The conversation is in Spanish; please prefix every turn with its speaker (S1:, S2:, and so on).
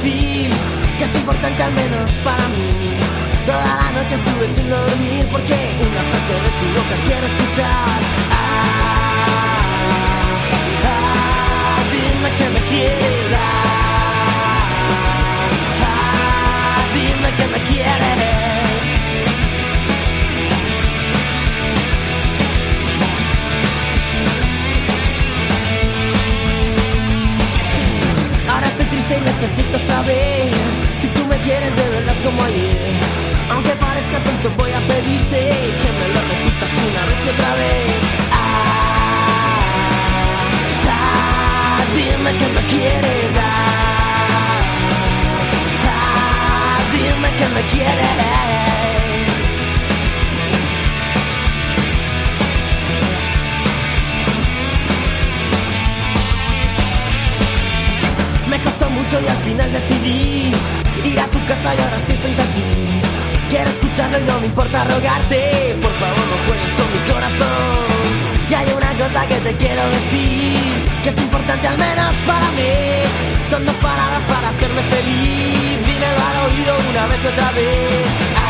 S1: decir que es importante al menos para mí. Toda la noche estuve sin dormir porque una frase de tu boca quiero escuchar. Dime que me quieres. Dime que me quieres. Ahora estoy triste y necesito saber si tú me quieres de verdad como ayer. Aunque parezca tonto voy a pedirte que me lo repitas una vez y otra vez. Dime que me quieres. Dime que me quieres. Me costó mucho y al final decidí ir a tu casa y ahora estoy frente a ti. Quiero escucharlo y no me importa rogarte. Por favor no juegues con mi corazón. Y hay una cosa que te quiero decir, que es importante al menos para mí. Son dos palabras para hacerme feliz. Dímelo al oído una vez y otra vez.